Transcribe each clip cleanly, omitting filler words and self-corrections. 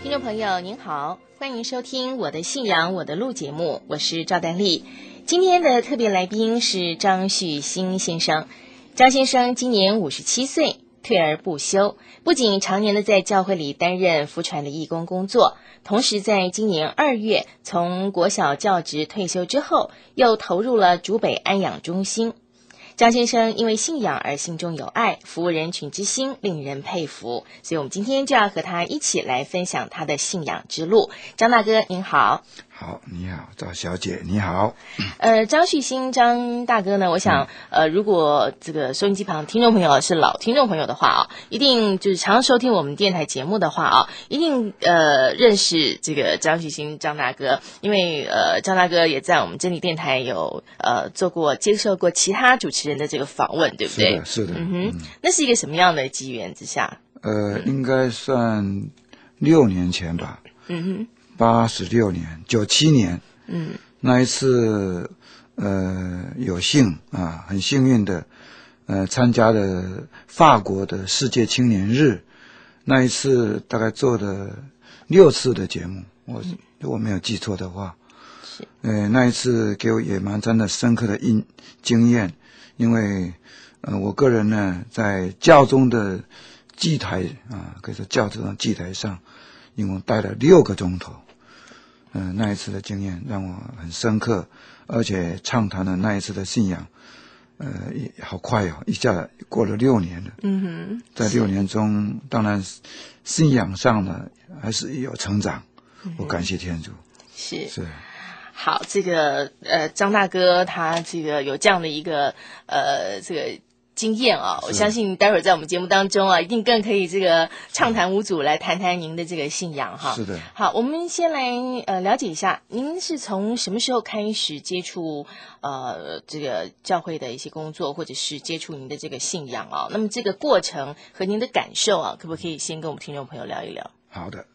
听众朋友您好，欢迎收听我的信仰我的路节目，我是赵丹丽。今天的特别来宾是张旭新先生。张先生今年57岁，退而不休，不仅常年的在教会里担任福传的义工工作，同时在今年2月从国小教职退休之后，又投入了竹北安养中心。张先生因为信仰而心中有爱，服务人群之心令人佩服，所以我们今天就要和他一起来分享他的信仰之路。张大哥您好。 好，你好，赵小姐，你好。 张旭新张大哥呢，我想如果这个收音机旁听众朋友是老听众朋友的话啊，一定就是常收听我们电台节目的话啊，一定认识这个张旭新张大哥，因为张大哥也在我们真理电台有接受过其他主持人的这个访问，对不对？ 是的。 那是一个什么样的机缘之下？ 应该算6年前吧。86年97年，那一次有幸啊，很幸运的参加了法国的世界青年日，那一次大概做了6次的节目，如果没有记错的话，那一次给我也蛮真的深刻的经验，因为我个人呢在教宗的祭台啊，可以说教宗的祭台上，一共待了6个钟头。那一次的经验让我很深刻，而且畅谈了那一次的信仰，好快哦，一下过了6年了。在6年中，当然信仰上呢还是有成长，我感谢天主。是。 好，这个张大哥他这个有这样的一个这个经验啊，我相信待会儿在我们节目当中啊，一定更可以这个畅谈无阻来谈谈您的这个信仰哈。 是的。 好，我们先来了解一下，您是从什么时候开始接触这个教会的一些工作，或者是接触您的这个信仰啊？那么这个过程和您的感受啊，可不可以先跟我们听众朋友聊一聊？ 好的。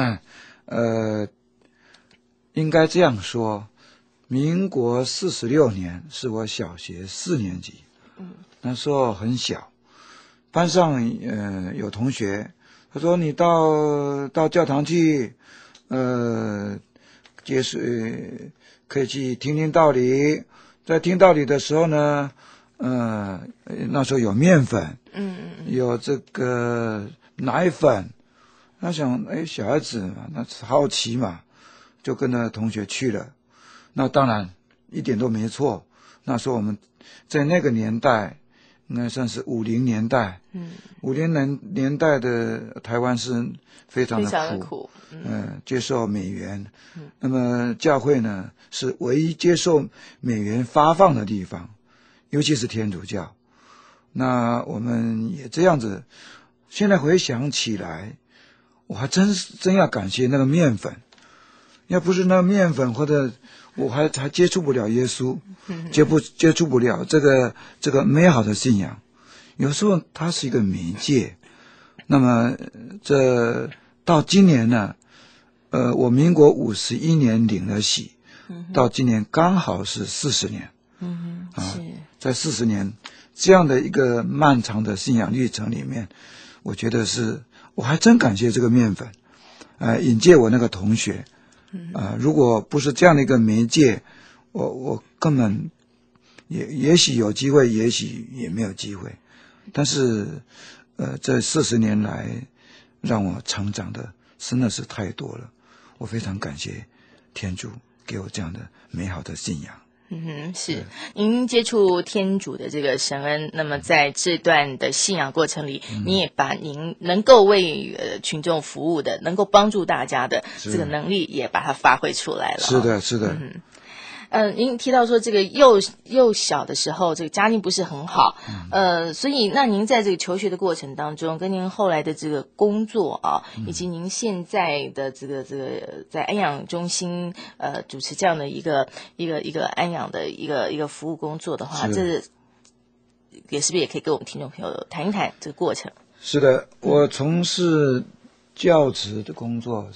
应该这样说，民国46年是我小学4年级。那时候很小，班上有同学，他说你到教堂去，可以去听听道理。在听道理的时候呢，那时候有面粉，有这个奶粉。他想，小孩子嘛，那好奇嘛，就跟着同学去了。那当然一点都没错。那时候我们在那个年代，应该算是50年代。50年代的台湾是非常的苦，接受美元。那么教会呢是唯一接受美元发放的地方，尤其是天主教。那我们也这样子，现在回想起来，我还真要感谢那个面粉，要不是那个面粉，或者我还接触不了耶稣，接触不了这个美好的信仰。有时候它是一个媒介。那么这到今年呢，我民国51年领了洗，到今年刚好是40年。在40年这样的一个漫长的信仰历程里面，我觉得我还真感谢这个面粉，引荐我那个同学。如果不是这样的一个媒介，我根本也许有机会，也许也没有机会。但是这40年来让我成长的真的是太多了，我非常感谢天主给我这样的美好的信仰。 是您接触天主的这个神恩，那么在这段的信仰过程里，你也把您能够为群众服务的，能够帮助大家的这个能力也把它发挥出来了。 是的。 您提到说这个幼小的时候，这个家境不是很好，所以那您在这个求学的过程当中，跟您后来的这个工作啊，以及您现在的这个在安养中心主持这样的一个安养的一个服务工作的话，这也是不是也可以跟我们听众朋友谈一谈这个过程？ 是的，我从事教职的工作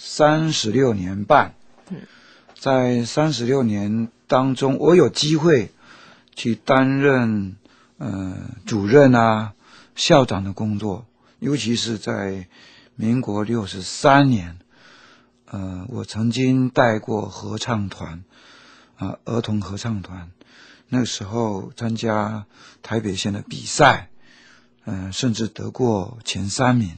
36年半。在36年当中，我有机会去担任主任啊、校长的工作，尤其是在民国63年， 我曾经带过合唱团儿童合唱团，那个时候参加台北县的比赛，甚至得过前3名。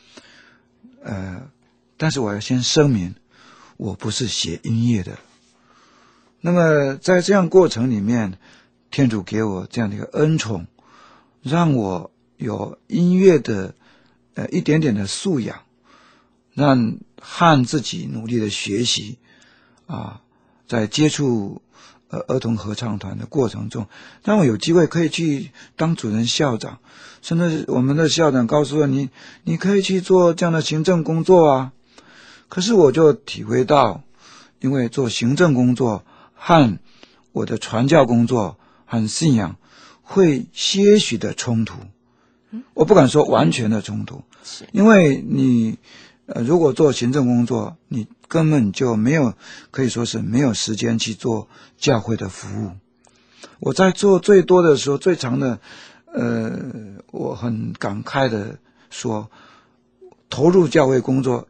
但是我要先声明，我不是写音乐的。那么在这样过程里面，天主给我这样的一个恩宠，让我有音乐的一点点的素养，让和自己努力的学习在接触儿童合唱团的过程中，让我有机会可以去当主任校长，甚至我们的校长告诉我你可以去做这样的行政工作啊。可是我就体会到，因为做行政工作和我的传教工作和信仰会些许的冲突，我不敢说完全的冲突，因为你如果做行政工作，你根本就没有，可以说是没有时间去做教会的服务。我在做最多的时候，最长的我很感慨的说，投入教会工作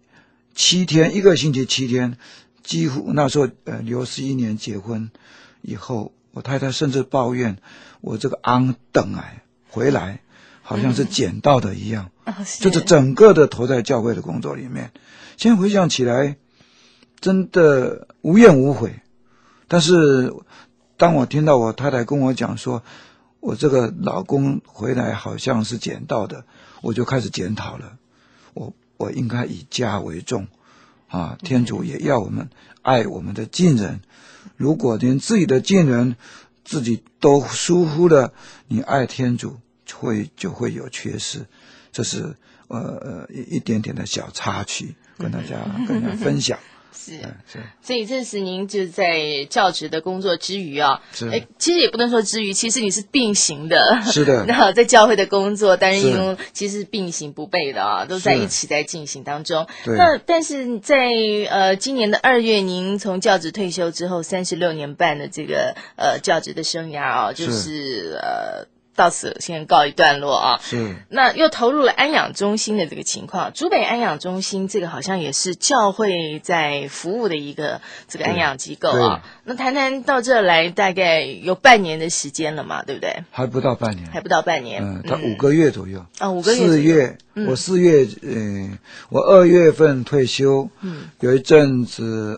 7天，一个星期7天，几乎那时候刘11年结婚以后，我太太甚至抱怨我这个等回来好像是捡到的一样，就是整个的投在教会的工作里面。现在回想起来真的无怨无悔，但是当我听到我太太跟我讲说我这个老公回来好像是捡到的，我就开始检讨了，我应该以家为重天主也要我们爱我们的近人，如果连自己的近人自己都疏忽了，你爱天主就会有缺失。这是一点点的小插曲，跟大家分享。 是，所以这是您就在教职的工作之余其实也不能说之余，其实你是并行的。是的，然后在教会的工作担任义工，其实并行不悖的都在一起在进行当中。那但是在今年的2月，您从教职退休之后，36年半的这个教职的生涯就是到此先告一段落是。那又投入了安养中心的这个情况，竹北安养中心这个好像也是教会在服务的一个这个安养机构那谈谈到这来大概有半年的时间了嘛，对不对？ 还不到半年。他5个月左右。5个月。4月，我4月我2月份退休。有一阵子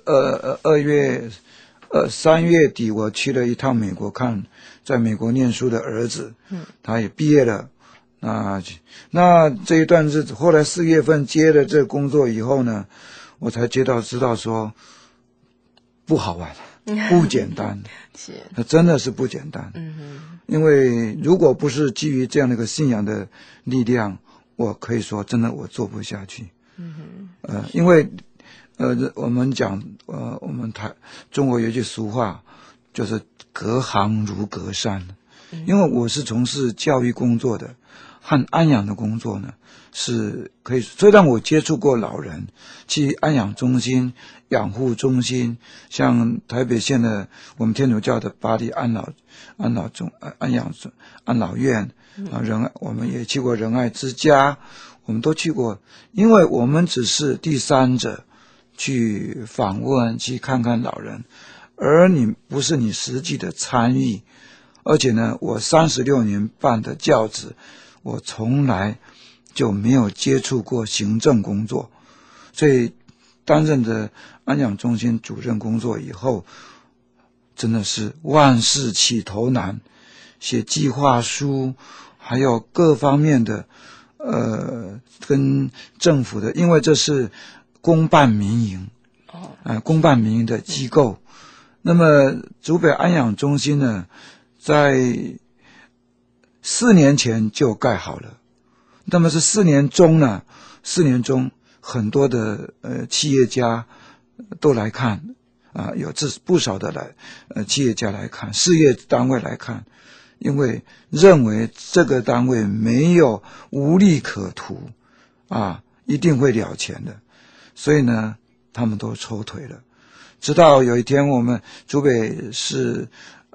3月底我去了一趟美国看在美国念书的儿子，他也毕业了。那这一段日子，后来4月份接了这个工作以后呢，我才知道说不好玩，不简单。是，真的是不简单。因为如果不是基于这样的一个信仰的力量，我可以说真的我做不下去。因为我们讲我们中国有一句俗话，就是隔行如隔山。因为我是从事教育工作的和安养的工作呢，是可以虽然我接触过老人，去安养中心、养护中心，像台北县的我们天主教的巴黎安老院我们也去过仁爱之家，我们都去过。因为我们只是第三者去访问，去看看老人，而你不是你实际的参与。而且呢，我36年半的教职，我从来就没有接触过行政工作，所以担任的安养中心主任工作以后，真的是万事起头难，写计划书，还有各方面的跟政府的，因为这是公办民营公办民营的机构。那么竹北安养中心呢，在4年前就盖好了。那么是4年中呢，4年中很多的企业家都来看有不少的企业家来看，事业单位来看，因为认为这个单位没有无利可图一定会了钱的，所以呢他们都抽腿了。直到有一天，我们竹北市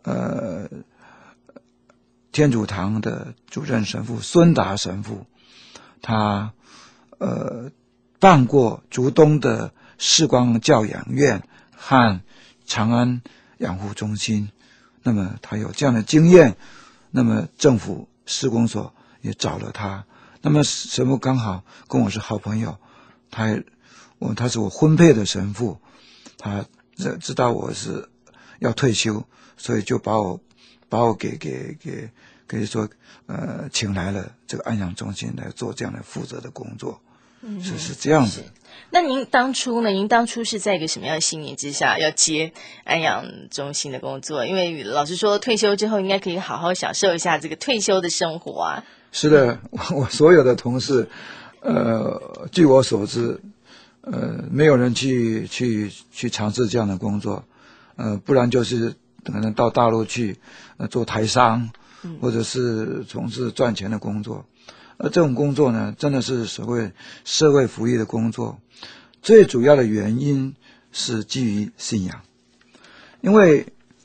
天主堂的主任神父孙达神父，他办过竹东的世光教养院和长安养护中心。那么他有这样的经验，那么政府施工所也找了他。那么神父刚好跟我是好朋友，他是我婚配的神父，他知道我是要退休，所以就把我给说请来了这个安养中心来做这样的负责的工作。是这样子。 那您当初呢？您当初是在一个什么样的信念之下要接安养中心的工作？因为老实说，退休之后应该可以好好享受一下这个退休的生活啊。 是的，我所有的同事，据我所知，没有人去尝试这样的工作，不然就是可能到大陆去做台商，或者是从事赚钱的工作。这种工作呢，真的是所谓社会福利的工作，最主要的原因是基于信仰。因为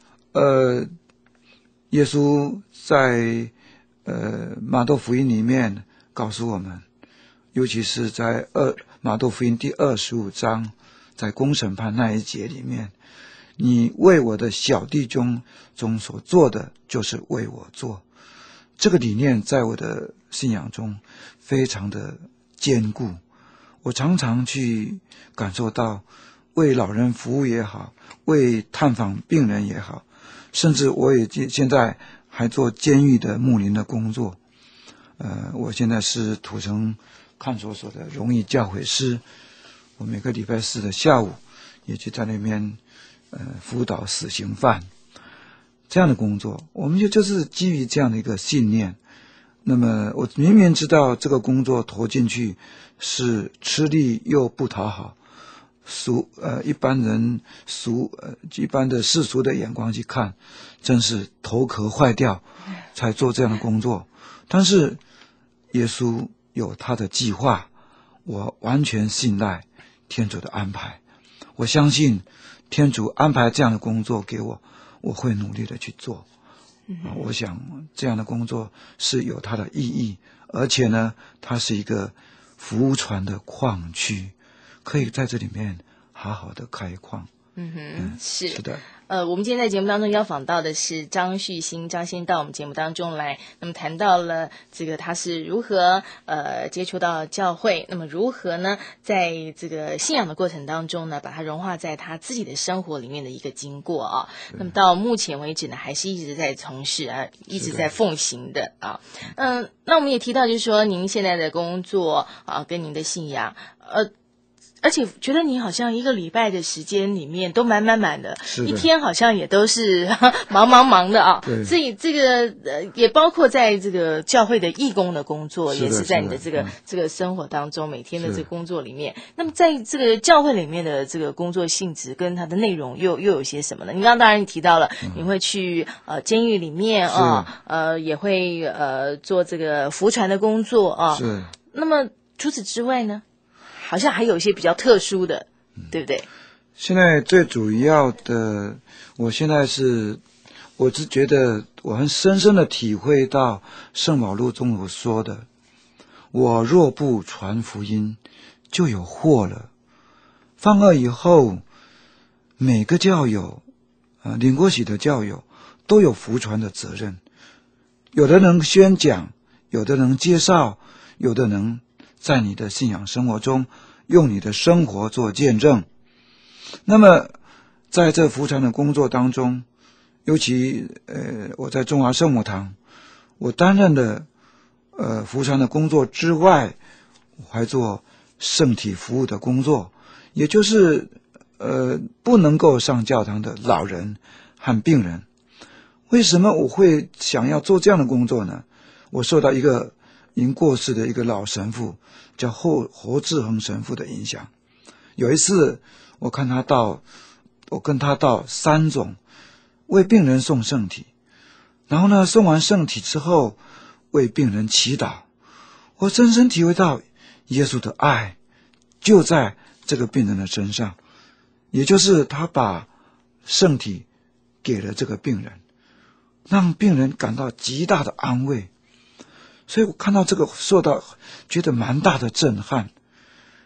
耶稣在马窦福音里面告诉我们，尤其是在马窦福音第25章，在公审判那一节里面，你为我的小弟兄中所做的，就是为我做。这个理念在我的信仰中非常的坚固，我常常去感受到为老人服务也好，为探访病人也好，甚至我也现在还做监狱的牧灵的工作。我现在是土城看守所的荣誉教诲师，我每个礼拜四的下午也去在那边辅导死刑犯。这样的工作，我们就是基于这样的一个信念。那么我明明知道这个工作投进去是吃力又不讨好，一般的世俗的眼光去看，真是头壳坏掉才做这样的工作。但是耶稣有他的计划，我完全信赖天主的安排。我相信天主安排这样的工作给我，我会努力的去做。我想这样的工作是有它的意义，而且呢，它是一个福传的矿区，可以在这里面好好的开矿。 是的。 我们今天在节目当中邀访到的是张旭兴张先到我们节目当中来，那么谈到了这个他是如何接触到教会，那么如何呢在这个信仰的过程当中呢，把它融化在他自己的生活里面的一个经过啊。那么到目前为止呢，还是一直在从事一直在奉行的啊。那我们也提到就是说您现在的工作啊，跟您的信仰而且觉得你好像一个礼拜的时间里面都满的，一天好像也都是忙的啊。所以这个也包括在这个教会的义工的工作，也是在你的这个生活当中每天的这个工作里面。那么在这个教会里面的这个工作性质跟它的内容又有些什么呢？你刚刚当然你提到了你会去监狱里面也会做这个福传的工作啊。是。那么除此之外呢？好像还有一些比较特殊的，对不对？ 现在最主要的，我是觉得我很深深的体会到圣保禄中所说的，我若不传福音，就有祸了。放恶以后，每个教友领过洗的教友都有福传的责任，有的能宣讲，有的能介绍，有的能在你的信仰生活中用你的生活做见证。那么在这福传的工作当中，尤其我在中华圣母堂，我担任的福传的工作之外，我还做圣体服务的工作，也就是不能够上教堂的老人和病人。为什么我会想要做这样的工作呢？我受到一个已经过世的一个老神父叫侯志恒神父的影响。有一次我跟他到三种为病人送圣体，然后呢送完圣体之后为病人祈祷，我深深体会到耶稣的爱就在这个病人的身上，也就是他把圣体给了这个病人，让病人感到极大的安慰。所以我看到这个觉得蛮大的震撼。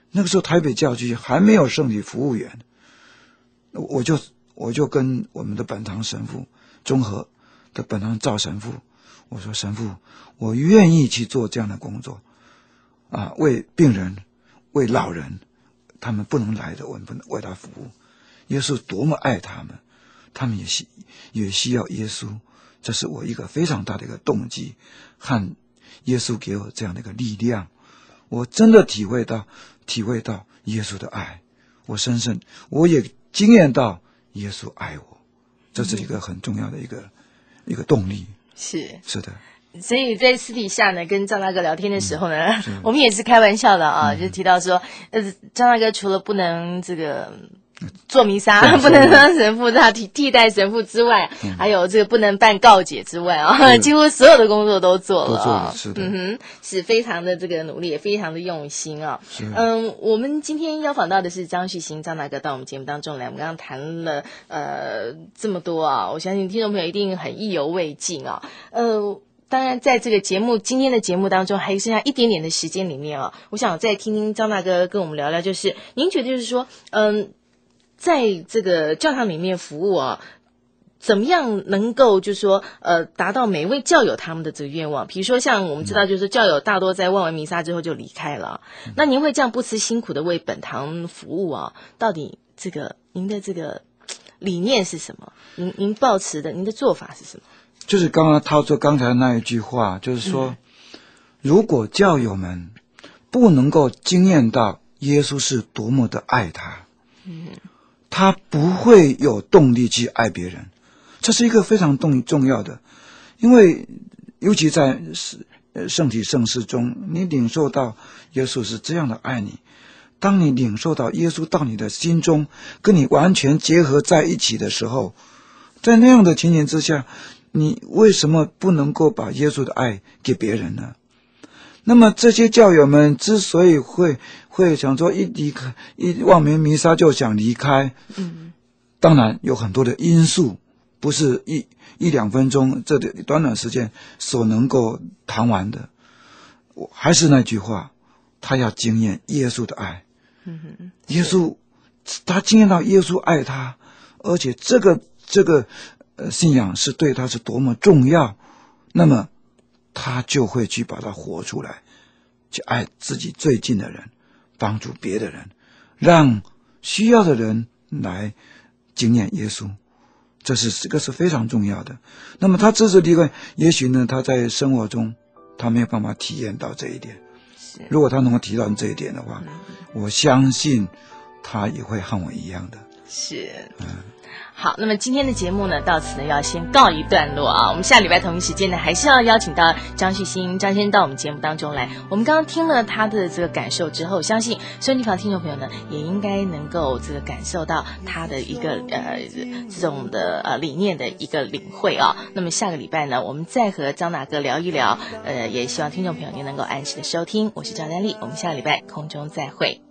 那个时候台北教区还没有圣体服务员，我就跟我们的本堂神父，中和的本堂赵神父，我说神父，我愿意去做这样的工作啊，为病人，为老人，他们不能来的，我们不能为他服务。耶稣多么爱他们，他们也需要耶稣，这是我一个非常大的一个动机，和耶稣给我这样的一个力量。我真的体会到耶稣的爱，我也经验到耶稣爱我，这是一个很重要的一个动力。是的。 所以在私底下呢，跟张大哥聊天的时候呢，我们也是开玩笑的啊，就提到说，张大哥除了不能这个做弥撒，不能当神父，他替代神父之外，还有这个不能办告解之外啊，几乎所有的工作都做了啊， 是的， 是非常的这个努力，也非常的用心啊。我们今天邀访到的是张旭兴张大哥到我们节目当中来，我们刚刚谈了这么多啊，我相信听众朋友一定很意犹未尽啊，当然，在这个今天的节目当中，还剩下一点点的时间里面啊，我想再听听张大哥跟我们聊聊，就是您觉得就是说，在这个教堂里面服务啊，怎么样能够就是说，达到每一位教友他们的这个愿望？比如说，像我们知道，就是教友大多在望完弥撒之后就离开了，那您会这样不辞辛苦的为本堂服务啊？到底这个您的这个理念是什么？您抱持的您的做法是什么？ 就是套出刚才那一句话，就是说，如果教友们不能够经验到耶稣是多么的爱他，他不会有动力去爱别人，这是一个非常重要的，因为尤其在圣体圣事中，你领受到耶稣是这样的爱你，当你领受到耶稣到你的心中，跟你完全结合在一起的时候，在那样的情形之下，你为什么不能够把耶稣的爱给别人呢？那么这些教友们之所以会想说一望完弥撒就想离开，当然有很多的因素，不是一两分钟这短短时间所能够谈完的。我还是那句话，他要经验耶稣的爱，耶稣他经验到耶稣爱他，而且这个信仰是对他是多么重要，那么他就会去把它活出来，去爱自己最近的人，帮助别的人，让需要的人来经验耶稣，这个是非常重要的。那么他支持离开，也许呢他在生活中他没有办法体验到这一点，如果他能够体验到这一点的话，我相信他也会和我一样的。 好，那么今天的节目呢，到此呢要先告一段落啊。我们下礼拜同一时间呢，还是要邀请到张旭兴张先生到我们节目当中来。我们刚刚听了他的这个感受之后，相信收音机旁听众朋友呢，也应该能够这个感受到他的一个这种的理念的一个领会啊。那么下个礼拜呢，我们再和张大哥聊一聊，也希望听众朋友您能够按时的收听。我是赵丹丽，我们下个礼拜空中再会。